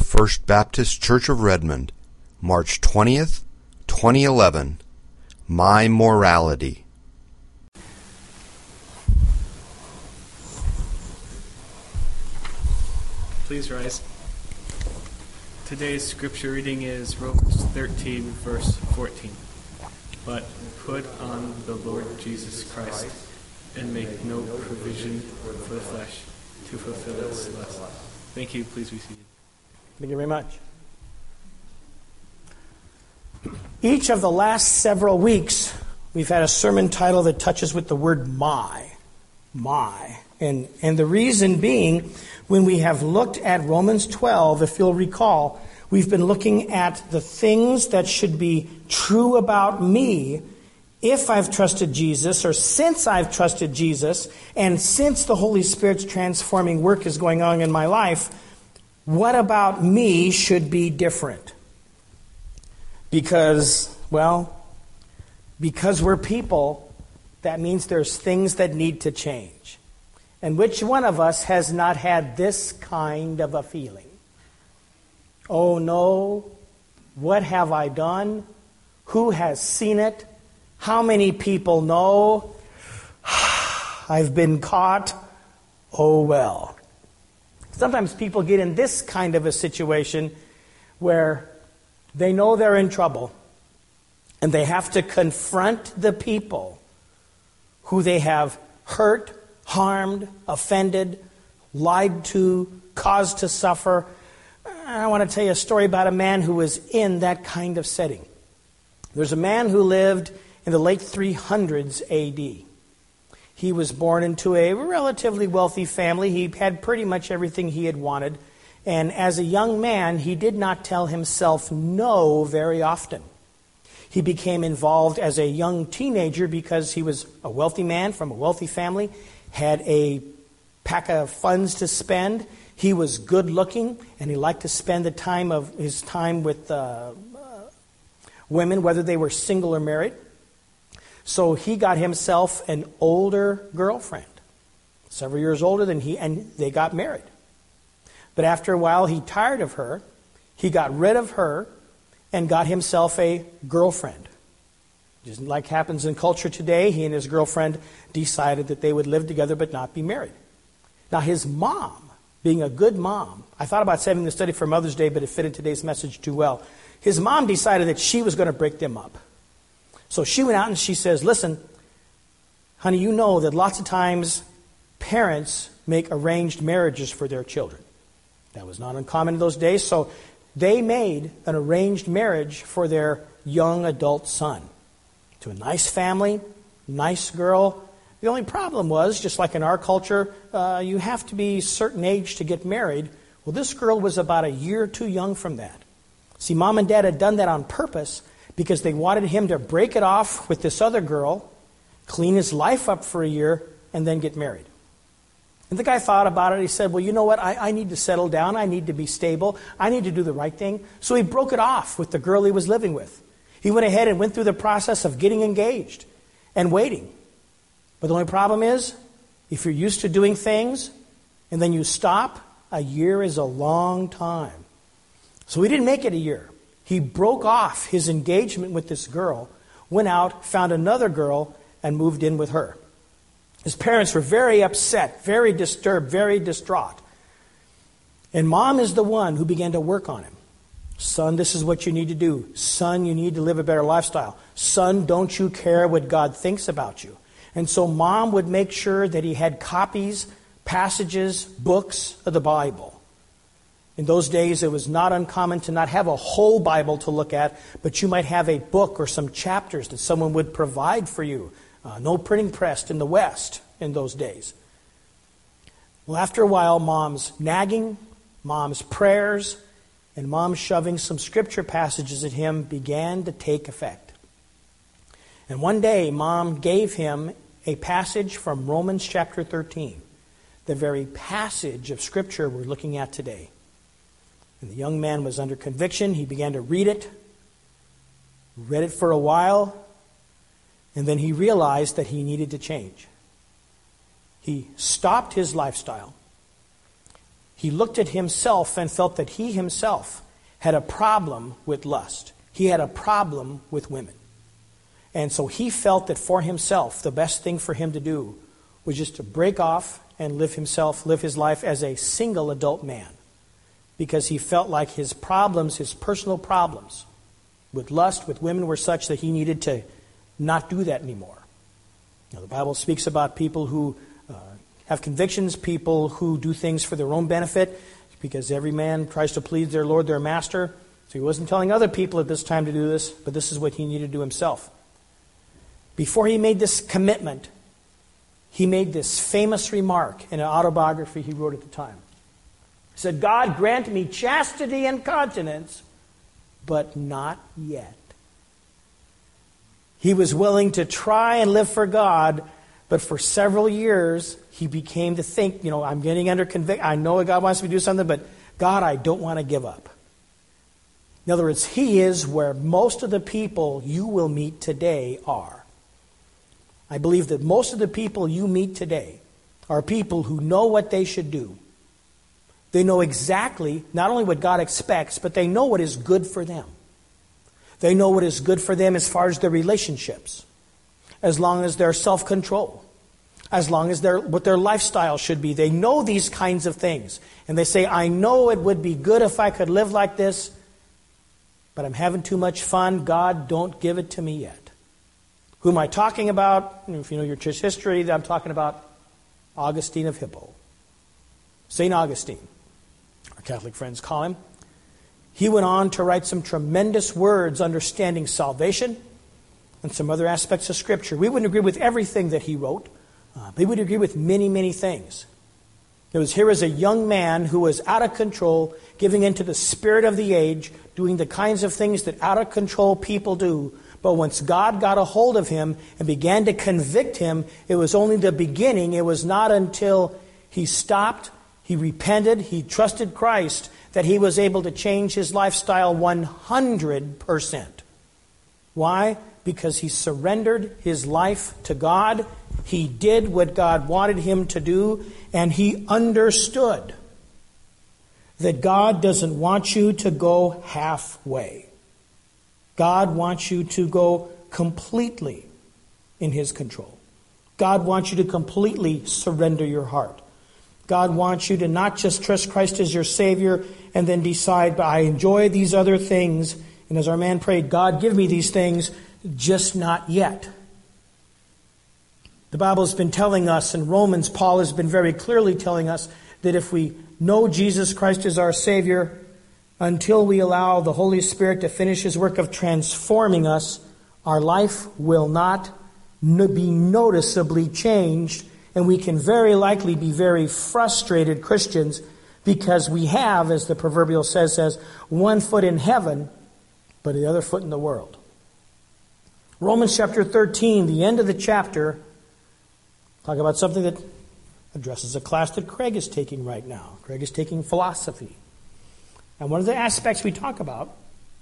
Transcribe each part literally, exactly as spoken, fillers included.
First Baptist Church of Redmond, March twentieth, twenty eleven. My Morality. Please rise. Today's scripture reading is Romans thirteen, verse fourteen. But put on the Lord Jesus Christ and make no provision for the flesh to fulfill its lust. Thank you. Please be seated. Thank you very much. Each of the last several weeks, we've had a sermon title that touches with the word my. My. And, and the reason being, when we have looked at Romans twelve, if you'll recall, we've been looking at the things that should be true about me if I've trusted Jesus, or since I've trusted Jesus, and since the Holy Spirit's transforming work is going on in my life, what about me should be different? Because, well, because we're people, that means there's things that need to change. And which one of us has not had this kind of a feeling? Oh no, what have I done? Who has seen it? How many people know? I've been caught. Oh well. Sometimes people get in this kind of a situation where they know they're in trouble and they have to confront the people who they have hurt, harmed, offended, lied to, caused to suffer. I want to tell you a story about a man who was in that kind of setting. There's a man who lived in the late three hundreds A D. He was born into a relatively wealthy family. He had pretty much everything he had wanted. And as a young man, he did not tell himself no very often. He became involved as a young teenager because he was a wealthy man from a wealthy family, had a pack of funds to spend. He was good looking, and he liked to spend the time of his time with uh, uh, women, whether they were single or married. So he got himself an older girlfriend, several years older than he, and they got married. But after a while, he tired of her. He got rid of her and got himself a girlfriend. Just like happens in culture today, he and his girlfriend decided that they would live together but not be married. Now his mom, being a good mom, I thought about saving the study for Mother's Day, but it fit in today's message too well. His mom decided that she was going to break them up. So she went out and she says, listen, honey, you know that lots of times parents make arranged marriages for their children. That was not uncommon in those days. So they made an arranged marriage for their young adult son to a nice family, nice girl. The only problem was, just like in our culture, uh, you have to be a certain age to get married. Well, this girl was about a year too young from that. See, mom and dad had done that on purpose because they wanted him to break it off with this other girl, clean his life up for a year, and then get married. And the guy thought about it. He said, well, you know what? I, I need to settle down. I need to be stable. I need to do the right thing. So he broke it off with the girl he was living with. He went ahead and went through the process of getting engaged and waiting. But the only problem is, if you're used to doing things and then you stop, a year is a long time. So he didn't make it a year. He broke off his engagement with this girl, went out, found another girl, and moved in with her. His parents were very upset, very disturbed, very distraught. And mom is the one who began to work on him. Son, this is what you need to do. Son, you need to live a better lifestyle. Son, don't you care what God thinks about you? And so mom would make sure that he had copies, passages, books of the Bible. In those days, it was not uncommon to not have a whole Bible to look at, but you might have a book or some chapters that someone would provide for you. Uh, no printing press in the West in those days. Well, after a while, mom's nagging, mom's prayers, and mom shoving some scripture passages at him began to take effect. And one day, mom gave him a passage from Romans chapter thirteen, the very passage of scripture we're looking at today. And the young man was under conviction. He began to read it, read it for a while, and then he realized that he needed to change. He stopped his lifestyle. he looked at himself and felt that he himself had a problem with lust. He had a problem with women. And so he felt that for himself, the best thing for him to do was just to break off and live himself, live his life as a single adult man. Because he felt like his problems, his personal problems with lust, with women were such that he needed to not do that anymore. Now, the Bible speaks about people who uh, have convictions, people who do things for their own benefit, because every man tries to please their Lord, their master. So he wasn't telling other people at this time to do this, but this is what he needed to do himself. Before he made this commitment, he made this famous remark in an autobiography he wrote at the time. He said, God grant me chastity and continence, but not yet. He was willing to try and live for God, but for several years he became to think, you know, I'm getting under conviction. I know God wants me to do something, but God, I don't want to give up. In other words, he is where most of the people you will meet today are. I believe that most of the people you meet today are people who know what they should do. They know exactly not only what God expects, but they know what is good for them. They know what is good for them as far as their relationships, as long as their self-control, as long as their what their lifestyle should be. They know these kinds of things. And they say, I know it would be good if I could live like this, but I'm having too much fun. God, don't give it to me yet. Who am I talking about? If you know your church history, I'm talking about Augustine of Hippo. Saint Augustine, our Catholic friends call him. He went on to write some tremendous words understanding salvation and some other aspects of Scripture. We wouldn't agree with everything that he wrote, uh, but we would agree with many, many things. It was here as a young man who was out of control, giving into the spirit of the age, doing the kinds of things that out of control people do. But once God got a hold of him and began to convict him, it was only the beginning. It was not until he stopped, he repented, he trusted Christ, that he was able to change his lifestyle one hundred percent. Why? Because he surrendered his life to God. He did what God wanted him to do, and he understood that God doesn't want you to go halfway. God wants you to go completely in his control. God wants you to completely surrender your heart. God wants you to not just trust Christ as your Savior and then decide, but I enjoy these other things. And as our man prayed, God, give me these things, just not yet. The Bible has been telling us, in Romans, Paul has been very clearly telling us that if we know Jesus Christ as our Savior, until we allow the Holy Spirit to finish his work of transforming us, our life will not be noticeably changed, and we can very likely be very frustrated Christians because we have, as the proverbial says, says one foot in heaven, but the other foot in the world. Romans chapter thirteen, the end of the chapter, talk about something that addresses a class that Craig is taking right now. Craig is taking philosophy. And one of the aspects we talk about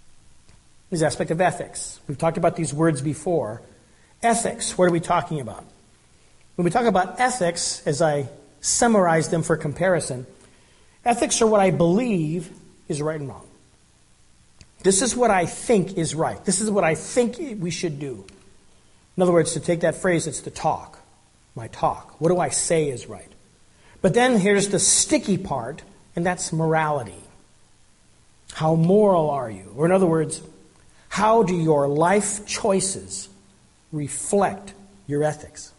is the aspect of ethics. We've talked about these words before. Ethics, what are we talking about? When we talk about ethics, as I summarize them for comparison, ethics are what I believe is right and wrong. This is what I think is right. This is what I think we should do. In other words, to take that phrase, it's the talk. My talk. What do I say is right? But then here's the sticky part, and that's morality. How moral are you? Or in other words, how do your life choices reflect your ethics?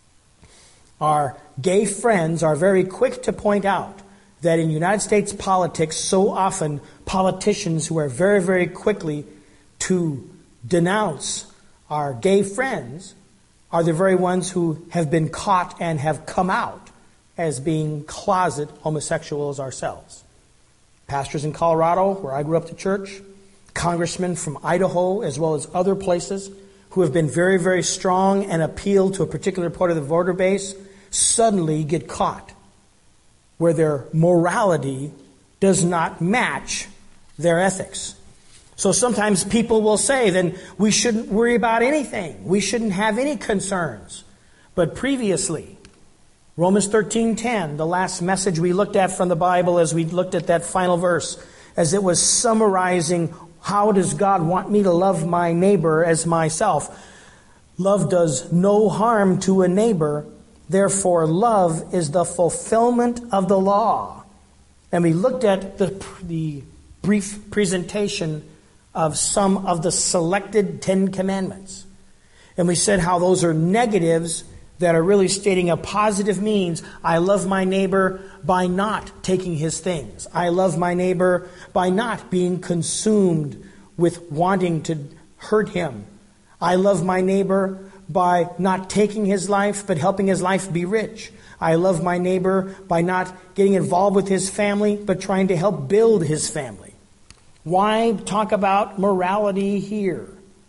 Our gay friends are very quick to point out that in United States politics, so often politicians who are very, very quickly to denounce our gay friends are the very ones who have been caught and have come out as being closet homosexuals ourselves. Pastors in Colorado, where I grew up to church, congressmen from Idaho, as well as other places, who have been very, very strong and appeal to a particular part of the voter base, suddenly get caught where their morality does not match their ethics. So sometimes people will say, then we shouldn't worry about anything. We shouldn't have any concerns. But previously, Romans thirteen ten, the last message we looked at from the Bible as we looked at that final verse, as it was summarizing how does God want me to love my neighbor as myself. Love does no harm to a neighbor, therefore love is the fulfillment of the law. And we looked at the, the brief presentation of some of the selected Ten Commandments. And we said how those are negatives that are really stating a positive means. I love my neighbor by not taking his things. I love my neighbor by not being consumed with wanting to hurt him. I love my neighbor by not taking his life, but helping his life be rich. I love my neighbor by not getting involved with his family, but trying to help build his family. Why talk about morality here?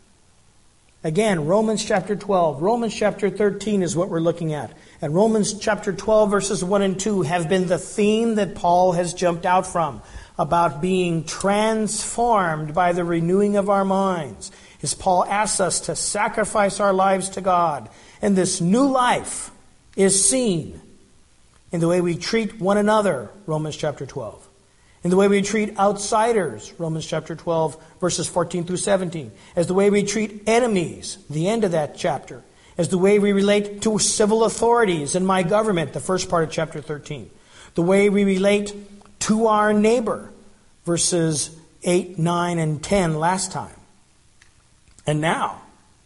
Again, Romans chapter twelve, Romans chapter thirteen is what we're looking at. And Romans chapter twelve, verses one and two have been the theme that Paul has jumped out from, about being transformed by the renewing of our minds. As Paul asks us to sacrifice our lives to God. And this new life is seen in the way we treat one another, Romans chapter twelve. In the way we treat outsiders, Romans chapter twelve, verses fourteen through seventeen. As the way we treat enemies, the end of that chapter. As the way we relate to civil authorities in my government, the first part of chapter thirteen. The way we relate to our neighbor, verses eight, nine, and ten last time. And now,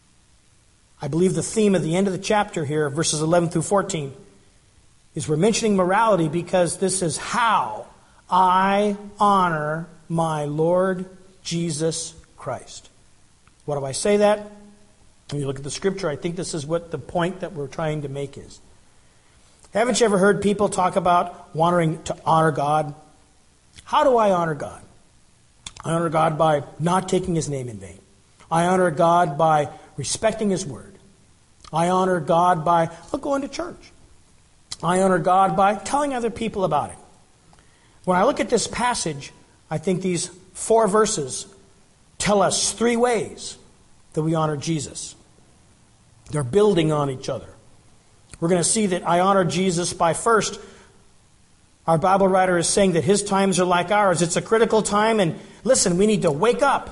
I believe the theme at the end of the chapter here, verses eleven through fourteen, is we're mentioning morality because this is how I honor my Lord Jesus Christ. Why do I say that? When you look at the scripture, I think this is what the point that we're trying to make is. Haven't you ever heard people talk about wanting to honor God? How do I honor God? I honor God by not taking his name in vain. I honor God by respecting his word. I honor God by going to church. I honor God by telling other people about it. When I look at this passage, I think these four verses tell us three ways that we honor Jesus. They're building on each other. We're going to see that I honor Jesus by first, our Bible writer is saying that his times are like ours. It's a critical time, and listen, we need to wake up.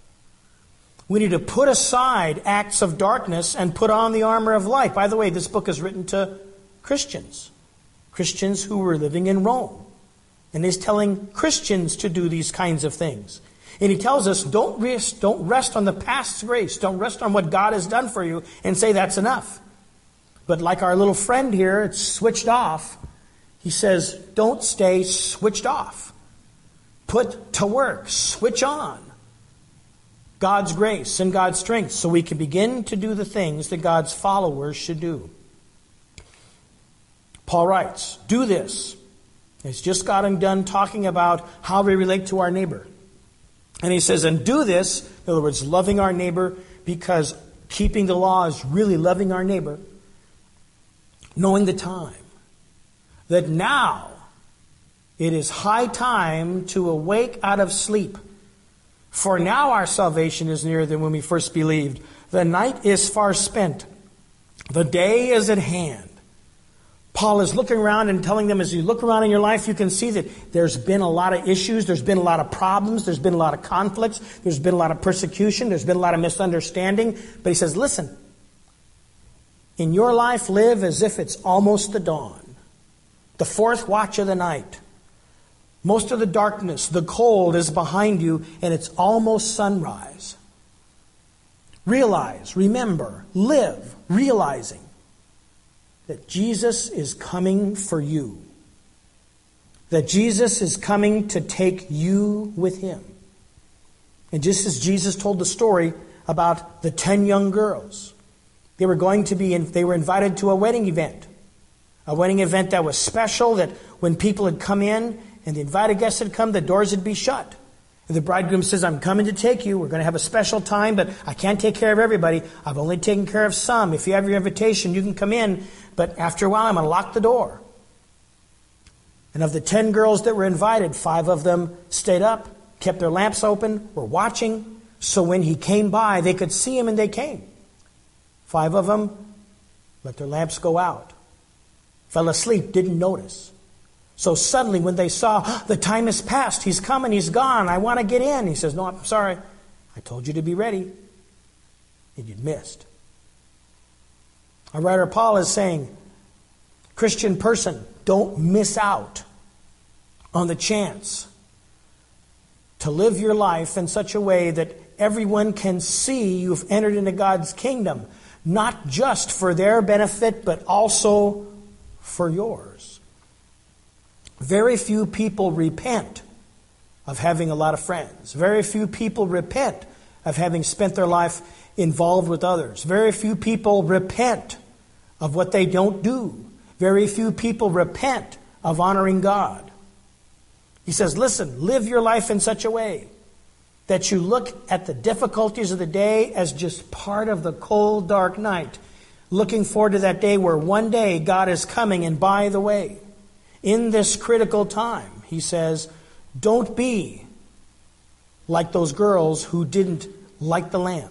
We need to put aside acts of darkness and put on the armor of light. By the way, this book is written to Christians. Christians who were living in Rome. And he's telling Christians to do these kinds of things. And he tells us, don't rest, don't rest on the past grace. Don't rest on what God has done for you and say that's enough. But like our little friend here, it's switched off. He says, don't stay switched off. Put to work. Switch on God's grace and God's strength so we can begin to do the things that God's followers should do. Paul writes, do this. He's just gotten done talking about how we relate to our neighbor. And he says, and do this, in other words, loving our neighbor, because keeping the law is really loving our neighbor, knowing the time, that now it is high time to awake out of sleep. For now our salvation is nearer than when we first believed. The night is far spent. The day is at hand. Paul is looking around and telling them, as you look around in your life, you can see that there's been a lot of issues, there's been a lot of problems, there's been a lot of conflicts, there's been a lot of persecution, there's been a lot of misunderstanding. But he says, listen, in your life, live as if it's almost the dawn, the fourth watch of the night. Most of the darkness, the cold is behind you, and it's almost sunrise. Realize, remember, live, realizing that Jesus is coming for you. That Jesus is coming to take you with him. And just as Jesus told the story about the ten young girls, they were going to be, in, they were invited to a wedding event. A wedding event that was special, that when people had come in and the invited guests had come, the doors would be shut. And the bridegroom says, I'm coming to take you. We're going to have a special time, but I can't take care of everybody. I've only taken care of some. If you have your invitation, you can come in. But after a while, I'm going to lock the door. And of the ten girls that were invited, five of them stayed up, kept their lamps open, were watching. So when he came by, they could see him and they came. Five of them let their lamps go out. Fell asleep, didn't notice. So suddenly when they saw, oh, the time has passed, he's coming, he's gone, I want to get in. He says, no, I'm sorry. I told you to be ready. And you'd missed. Our writer Paul is saying, Christian person, don't miss out on the chance to live your life in such a way that everyone can see you've entered into God's kingdom, not just for their benefit, but also for yours. Very few people repent of having a lot of friends. Very few people repent of having spent their life involved with others. Very few people repent of what they don't do. Very few people repent of honoring God. He says, listen, live your life in such a way that you look at the difficulties of the day as just part of the cold, dark night, looking forward to that day where one day God is coming. And by the way, in this critical time, he says, don't be like those girls who didn't light the lamp.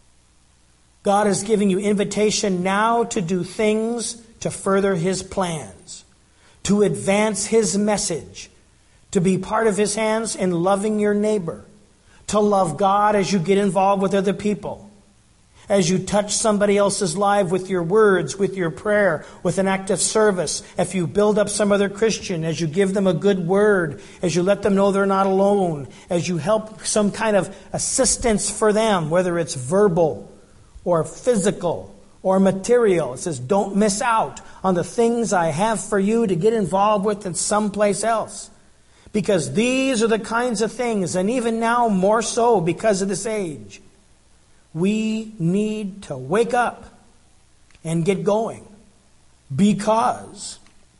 God is giving you invitation now to do things to further His plans, to advance His message, to be part of His hands in loving your neighbor, to love God as you get involved with other people, as you touch somebody else's life with your words, with your prayer, with an act of service, if you build up some other Christian, as you give them a good word, as you let them know they're not alone, as you help some kind of assistance for them, whether it's verbal or physical or material. It says, don't miss out on the things I have for you to get involved with in someplace else. Because these are the kinds of things, and even now more so because of this age, we need to wake up and get going. Because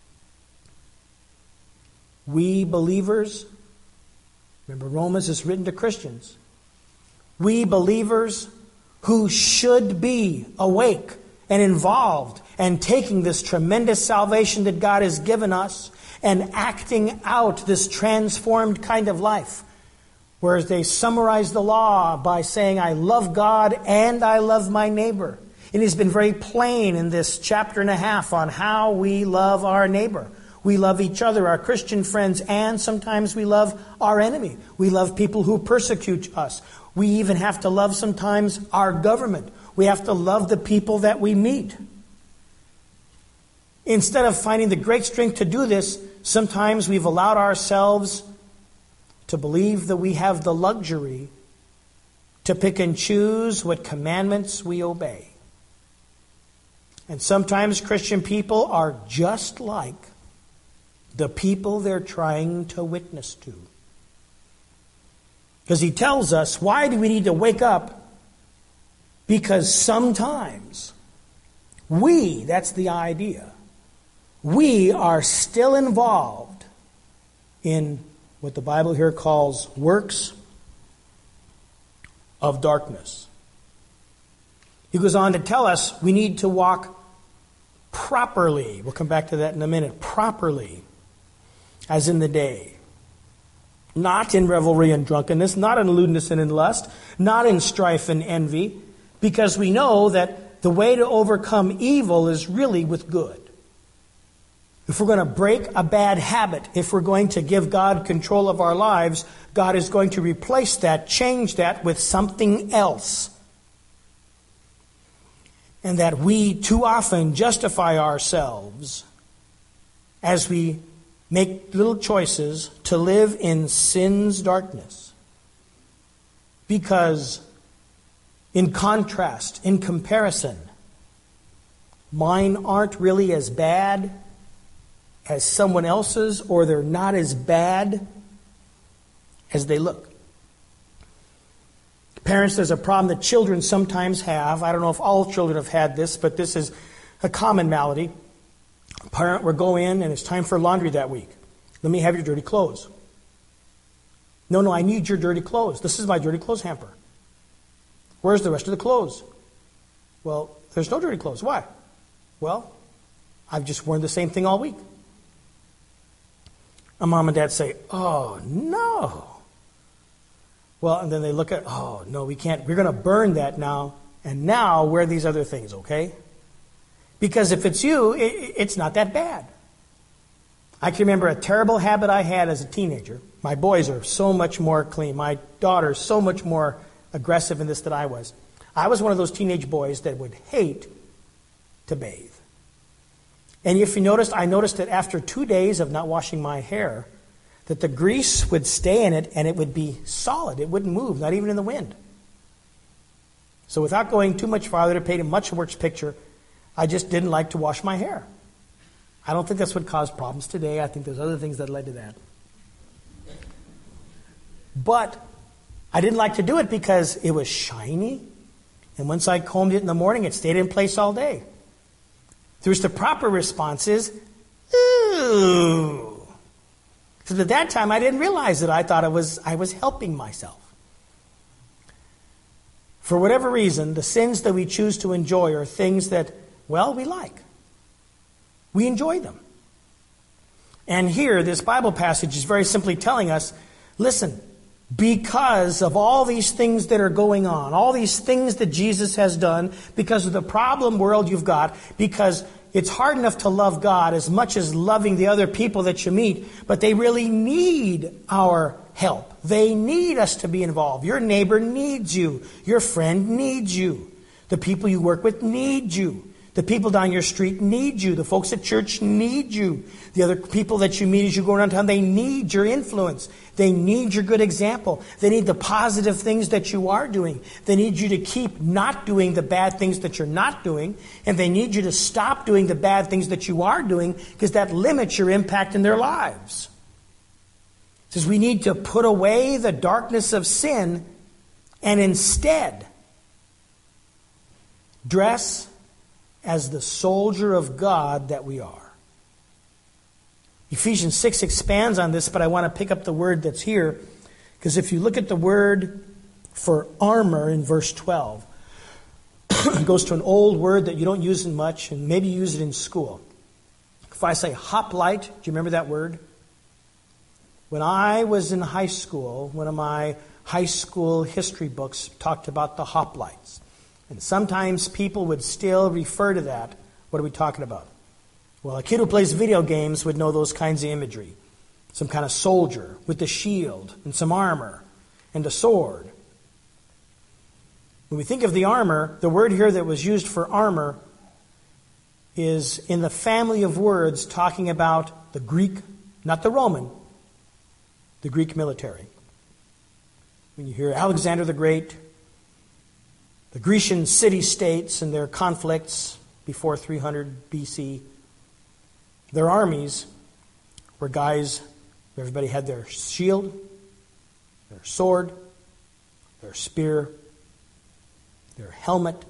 we believers, remember Romans is written to Christians, we believers who should be awake and involved and taking this tremendous salvation that God has given us and acting out this transformed kind of life. Whereas they summarize the law by saying, I love God and I love my neighbor. And he's been very plain in this chapter and a half on how we love our neighbor. We love each other, our Christian friends, and sometimes we love our enemy. We love people who persecute us. We even have to love sometimes our government. We have to love the people that we meet. Instead of finding the great strength to do this, sometimes we've allowed ourselves to believe that we have the luxury to pick and choose what commandments we obey. And sometimes Christian people are just like the people they're trying to witness to. Because he tells us, why do we need to wake up? Because sometimes we, that's the idea, we are still involved in what the Bible here calls works of darkness. He goes on to tell us we need to walk properly. We'll come back to that in a minute. Properly, as in the day. Not in revelry and drunkenness, not in lewdness and in lust, not in strife and envy, because we know that the way to overcome evil is really with good. If we're going to break a bad habit, if we're going to give God control of our lives, God is going to replace that, change that with something else. And that we too often justify ourselves as we make little choices to live in sin's darkness. Because in contrast, in comparison, mine aren't really as bad as someone else's, or they're not as bad as they look. Parents, there's a problem that children sometimes have. I don't know if all children have had this, but this is a common malady. A parent will go in and it's time for laundry that week. Let me have your dirty clothes. No, no, I need your dirty clothes. This is my dirty clothes hamper. Where's the rest of the clothes? Well, there's no dirty clothes. Why? Well, I've just worn the same thing all week. And mom and dad say, oh, no. Well, and then they look at, oh, no, we can't. We're going to burn that now. And now wear these other things, okay? Because if it's you, it, it's not that bad. I can remember a terrible habit I had as a teenager. My boys are so much more clean. My daughter's so much more aggressive in this than I was. I was one of those teenage boys that would hate to bathe. And if you noticed, I noticed that after two days of not washing my hair, that the grease would stay in it and it would be solid. It wouldn't move, not even in the wind. So without going too much farther to paint a much worse picture, I just didn't like to wash my hair. I don't think that's what caused problems today. I think there's other things that led to that. But I didn't like to do it because it was shiny. And once I combed it in the morning, it stayed in place all day. There's the proper response is, ooh. So at that time, I didn't realize it. I thought it was I was helping myself. For whatever reason, the sins that we choose to enjoy are things that, well, we like. We enjoy them. And here, this Bible passage is very simply telling us, listen, because of all these things that are going on, all these things that Jesus has done, because of the problem world you've got, because it's hard enough to love God as much as loving the other people that you meet, but they really need our help. They need us to be involved. Your neighbor needs you. Your friend needs you. The people you work with need you. The people down your street need you. The folks at church need you. The other people that you meet as you go around town, they need your influence. They need your good example. They need the positive things that you are doing. They need you to keep not doing the bad things that you're not doing. And they need you to stop doing the bad things that you are doing, because that limits your impact in their lives. It says we need to put away the darkness of sin and instead dress as the soldier of God that we are. Ephesians six expands on this, but I want to pick up the word that's here, because if you look at the word for armor in verse twelve, it goes to an old word that you don't use in much, and maybe you use it in school. If I say hoplite, do you remember that word? When I was in high school, one of my high school history books talked about the hoplites. And sometimes people would still refer to that. What are we talking about? Well, a kid who plays video games would know those kinds of imagery. Some kind of soldier with the shield and some armor and a sword. When we think of the armor, the word here that was used for armor is in the family of words talking about the Greek, not the Roman, the Greek military. When you hear Alexander the Great, the Grecian city-states and their conflicts before three hundred B C, their armies were guys, everybody had their shield, their sword, their spear, their helmet.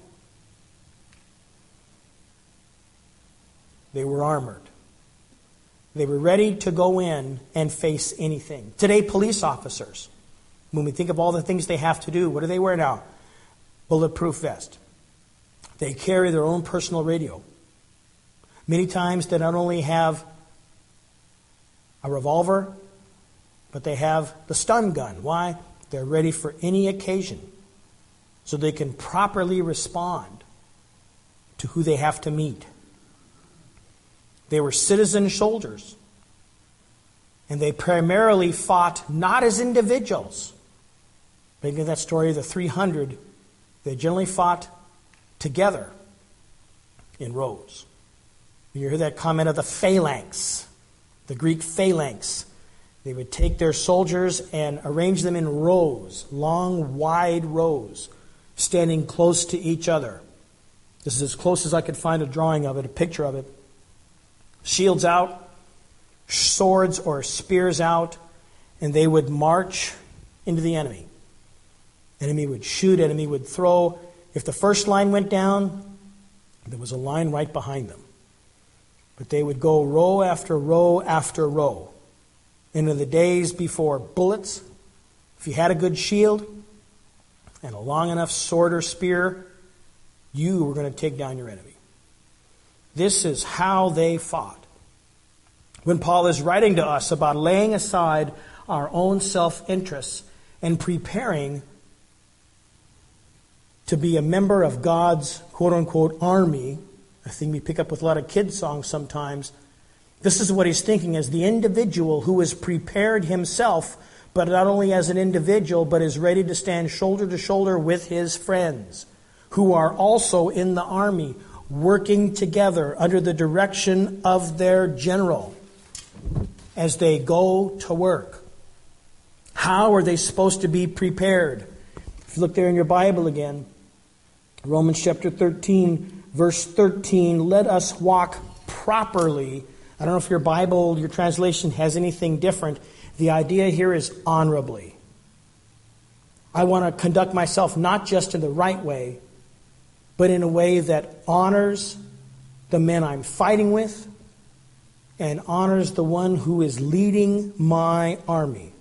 They were armored. They were ready to go in and face anything. Today, police officers, when we think of all the things they have to do, what do they wear now? Bulletproof vest. They carry their own personal radio. Many times they not only have a revolver, but they have the stun gun. Why? They're ready for any occasion, so they can properly respond to who they have to meet. They were citizen soldiers, and they primarily fought not as individuals. Think of that story of the three hundred. They generally fought together in rows. You hear that comment of the phalanx, the Greek phalanx. They would take their soldiers and arrange them in rows, long, wide rows, standing close to each other. This is as close as I could find a drawing of it, a picture of it. Shields out, swords or spears out, and they would march into the enemy. Enemy would shoot, enemy would throw. If the first line went down, there was a line right behind them. But they would go row after row after row. Into the days before bullets, if you had a good shield and a long enough sword or spear, you were going to take down your enemy. This is how they fought. When Paul is writing to us about laying aside our own self-interests and preparing to be a member of God's quote-unquote army, a thing we pick up with a lot of kids' songs sometimes. This is what he's thinking as the individual who has prepared himself, but not only as an individual, but is ready to stand shoulder to shoulder with his friends who are also in the army, working together under the direction of their general as they go to work. How are they supposed to be prepared? If you look there in your Bible again, Romans chapter thirteen, verse thirteen, let us walk properly. I don't know if your Bible, your translation has anything different. The idea here is honorably. I want to conduct myself not just in the right way, but in a way that honors the men I'm fighting with and honors the one who is leading my army.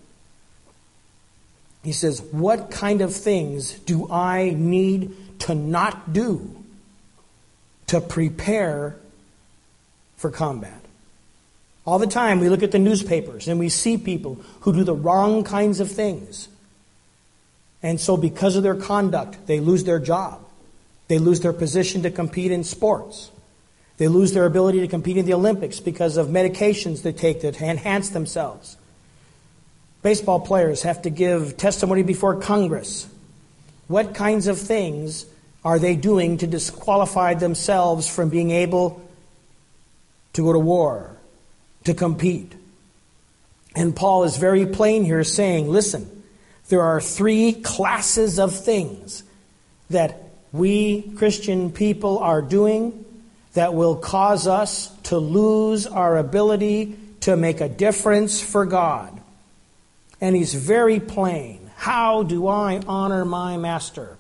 He says, what kind of things do I need to not do to prepare for combat? All the time we look at the newspapers and we see people who do the wrong kinds of things. And so because of their conduct, they lose their job. They lose their position to compete in sports. They lose their ability to compete in the Olympics because of medications they take that enhance themselves. Baseball players have to give testimony before Congress. What kinds of things are they doing to disqualify themselves from being able to go to war, to compete? And Paul is very plain here saying, listen, there are three classes of things that we Christian people are doing that will cause us to lose our ability to make a difference for God. And he's very plain. How do I honor my master?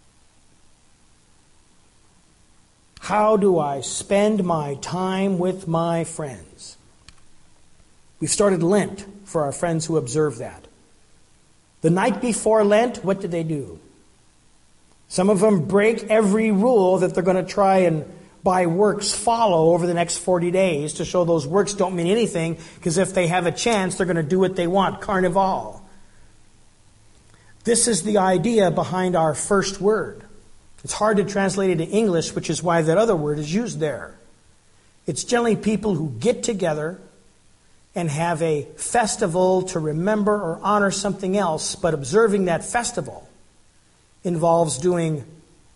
How do I spend my time with my friends? We've started Lent for our friends who observe that. The night before Lent, what did they do? Some of them break every rule that they're going to try and by works follow over the next forty days to show those works don't mean anything, because if they have a chance, they're going to do what they want. Carnival. This is the idea behind our first word. It's hard to translate it into English, which is why that other word is used there. It's generally people who get together and have a festival to remember or honor something else, but observing that festival involves doing,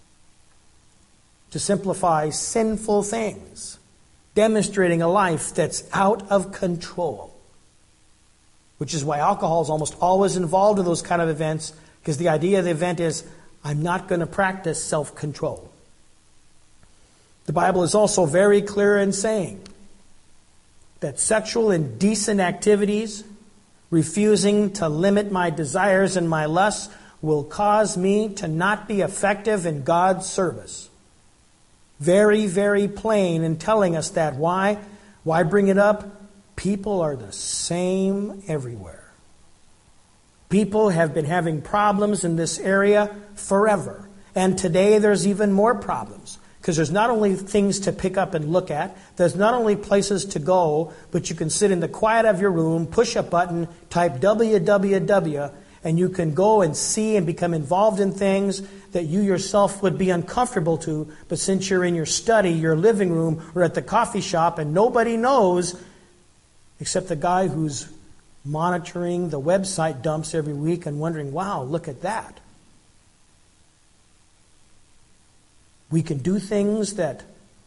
to simplify, sinful things, demonstrating a life that's out of control. Which is why alcohol is almost always involved in those kind of events, because the idea of the event is, I'm not going to practice self-control. The Bible is also very clear in saying that sexual indecent activities, refusing to limit my desires and my lusts, will cause me to not be effective in God's service. Very, very plain in telling us that. Why? Why bring it up? People are the same everywhere. People have been having problems in this area forever. And today there's even more problems. Because there's not only things to pick up and look at, there's not only places to go, but you can sit in the quiet of your room, push a button, type W W W, and you can go and see and become involved in things that you yourself would be uncomfortable to. But since you're in your study, your living room, or at the coffee shop, and nobody knows except the guy who's monitoring the website dumps every week and wondering, wow, look at that. We can do things that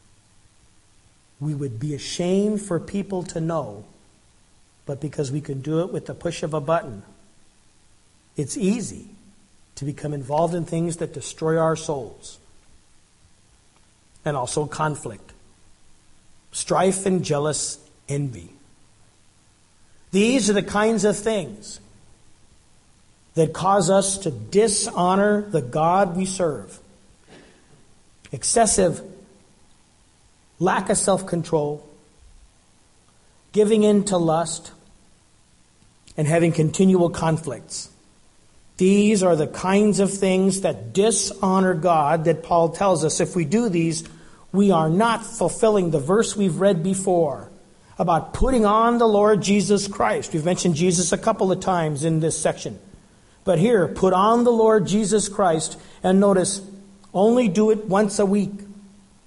we would be ashamed for people to know, but because we can do it with the push of a button, it's easy to become involved in things that destroy our souls. And also conflict, strife and jealous envy. These are the kinds of things that cause us to dishonor the God we serve. Excessive lack of self-control, giving in to lust, and having continual conflicts. These are the kinds of things that dishonor God, that Paul tells us if we do these, we are not fulfilling the verse we've read before about putting on the Lord Jesus Christ. We've mentioned Jesus a couple of times in this section. But here, put on the Lord Jesus Christ, and notice, only do it once a week.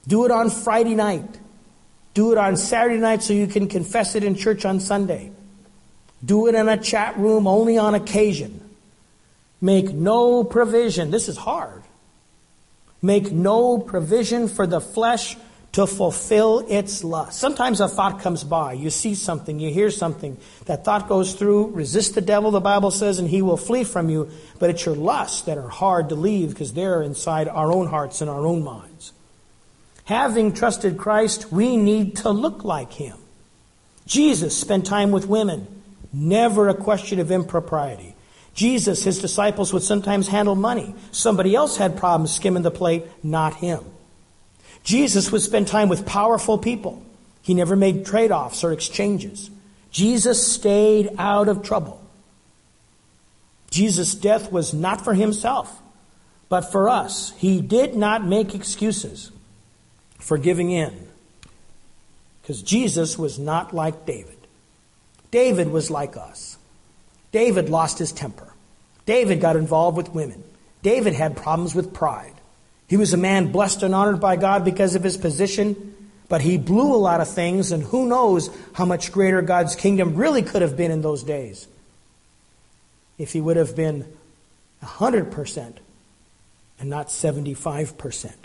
Do it on Friday night. Do it on Saturday night so you can confess it in church on Sunday. Do it in a chat room only on occasion. Make no provision. This is hard. Make no provision for the flesh to fulfill its lust. Sometimes a thought comes by. You see something, you hear something. That thought goes through. Resist the devil, the Bible says, and he will flee from you. But it's your lusts that are hard to leave because they're inside our own hearts and our own minds. Having trusted Christ, we need to look like him. Jesus spent time with women. Never a question of impropriety. Jesus, his disciples would sometimes handle money. Somebody else had problems skimming the plate, not him. Jesus would spend time with powerful people. He never made trade-offs or exchanges. Jesus stayed out of trouble. Jesus' death was not for himself, but for us. He did not make excuses for giving in, because Jesus was not like David. David was like us. David lost his temper. David got involved with women. David had problems with pride. He was a man blessed and honored by God because of his position, but he blew a lot of things, and who knows how much greater God's kingdom really could have been in those days if he would have been one hundred percent and not seventy-five percent.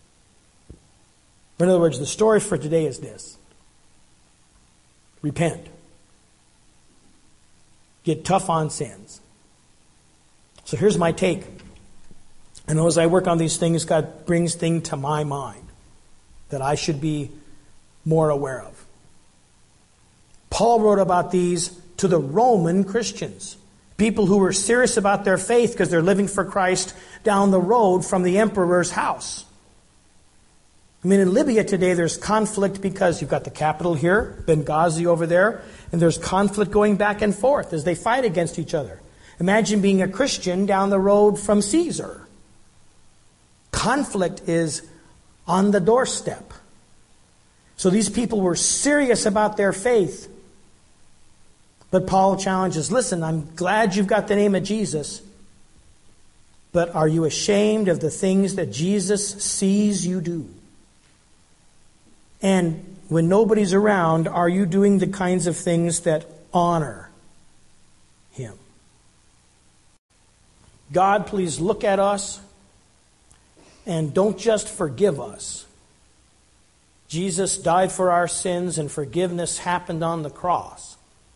In other words, the story for today is this. Repent. Get tough on sins. So here's my take. I know as I work on these things, God brings things to my mind that I should be more aware of. Paul wrote about these to the Roman Christians, people who were serious about their faith because they're living for Christ down the road from the emperor's house. I mean, in Libya today, there's conflict because you've got the capital here, Benghazi over there, and there's conflict going back and forth as they fight against each other. Imagine being a Christian down the road from Caesar. Conflict is on the doorstep. So these people were serious about their faith. But Paul challenges, listen, I'm glad you've got the name of Jesus, but are you ashamed of the things that Jesus sees you do? And when nobody's around, are you doing the kinds of things that honor him? God, please look at us and don't just forgive us. Jesus died for our sins and forgiveness happened on the cross.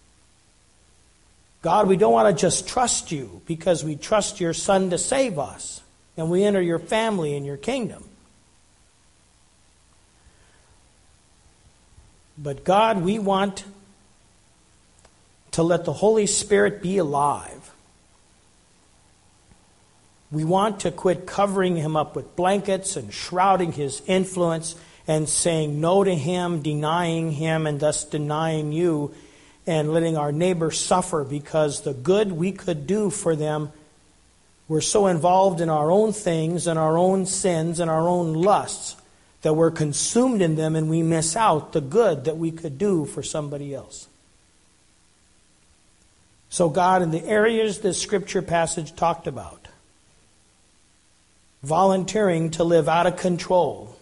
God, we don't want to just trust you because we trust your Son to save us and we enter your family and your kingdom. But God, we want to let the Holy Spirit be alive. We want to quit covering him up with blankets and shrouding his influence and saying no to him, denying him, and thus denying you, and letting our neighbor suffer because the good we could do for them, we're so involved in our own things and our own sins and our own lusts that we're consumed in them and we miss out the good that we could do for somebody else. So God, in the areas this scripture passage talked about, volunteering to live out of control,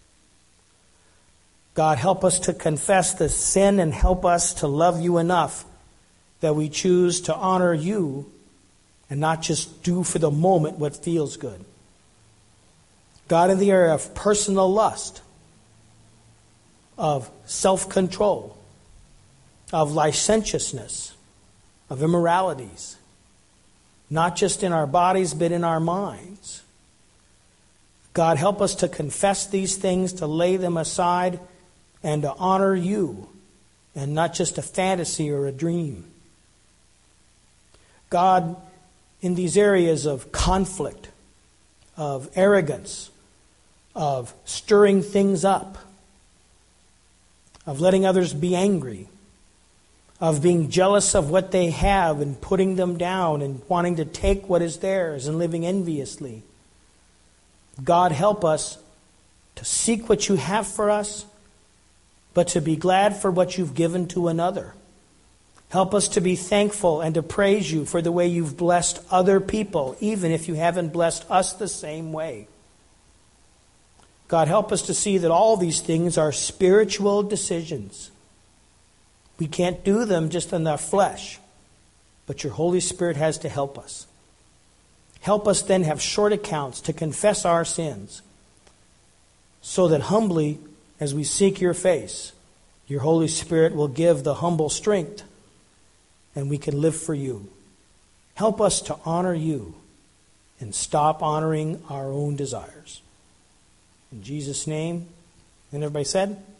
God, help us to confess the sin and help us to love you enough that we choose to honor you and not just do for the moment what feels good. God, in the area of personal lust, of self-control, of licentiousness, of immoralities, not just in our bodies but in our minds. God, help us to confess these things, to lay them aside, and to honor you, and not just a fantasy or a dream. God, in these areas of conflict, of arrogance, of stirring things up, of letting others be angry, of being jealous of what they have and putting them down and wanting to take what is theirs and living enviously. God, help us to seek what you have for us, but to be glad for what you've given to another. Help us to be thankful and to praise you for the way you've blessed other people, even if you haven't blessed us the same way. God, help us to see that all these things are spiritual decisions. We can't do them just in our flesh, but your Holy Spirit has to help us. Help us then have short accounts to confess our sins, so that humbly, as we seek your face, your Holy Spirit will give the humble strength, and we can live for you. Help us to honor you and stop honoring our own desires. In Jesus' name, and everybody said?